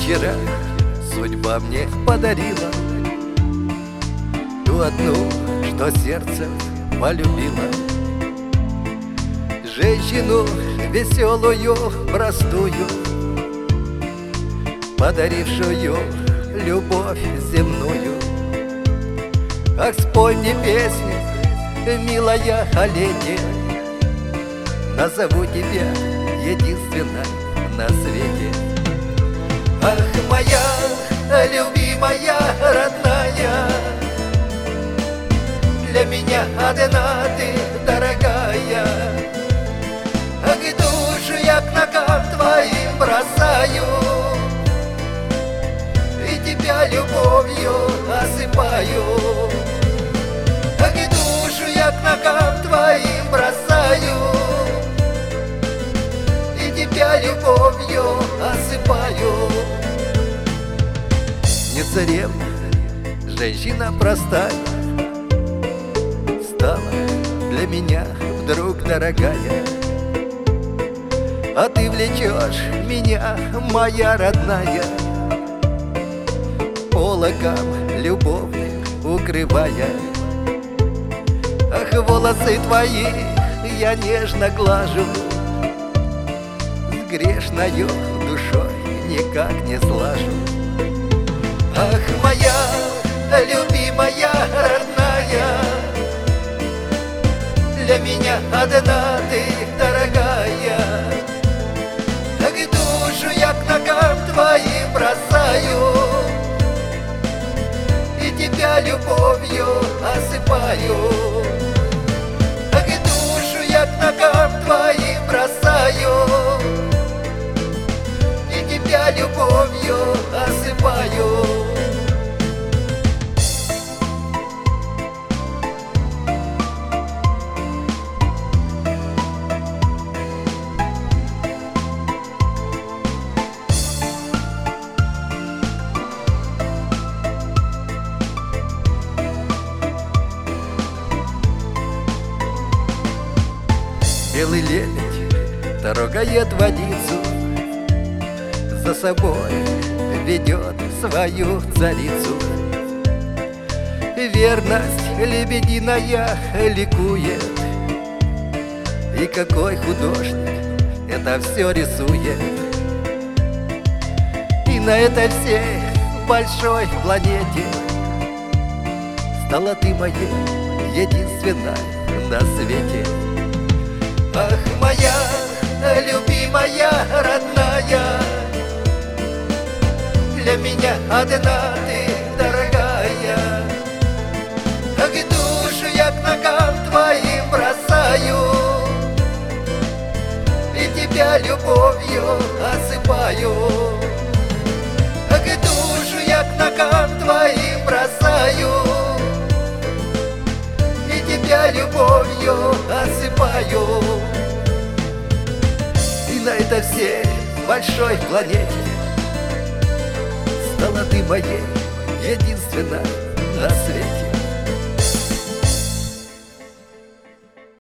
вчера судьба мне подарила ту одну, что сердце полюбила. Женщину веселую, простую, подарившую любовь земную. Ах, спой мне песню, милая Оленя, назову тебя единственной на свете. Ах, моя любимая, родная, для меня одна ты, дорогая. Ах, душу я к ногам твоим бросаю, и тебя любовью осыпаю. Ах, душу я к ногам твоим бросаю, и тебя любовью осыпаю. Не царевна, женщина простая, стала для меня вдруг дорогая. А ты влечешь меня, моя родная, пологом любовным укрывая. Ах, волосы твои я нежно глажу, с грешною душой никак не слажу. Ах, моя любимая, родная, для меня одна ты, дорогая. Ах, душу я к ногам твоим бросаю, и тебя любовью осыпаю. Ах, душу я к ногам твоим бросаю, и тебя любовью осыпаю. Белый лебедь трогает водицу, за собой ведет свою царицу. Верность лебединая ликует, и какой художник это все рисует. И на этой всей большой планете стала ты моей единственной на свете. Ах, моя любимая, родная, для меня одна ты, дорогая. Ах, душу я к ногам твоим бросаю, и тебя любовью осыпаю. Ах, душу я к ногам твоим бросаю, и тебя любовью осыпаю. И на этой всей большой планете стала ты моей единственной на свете.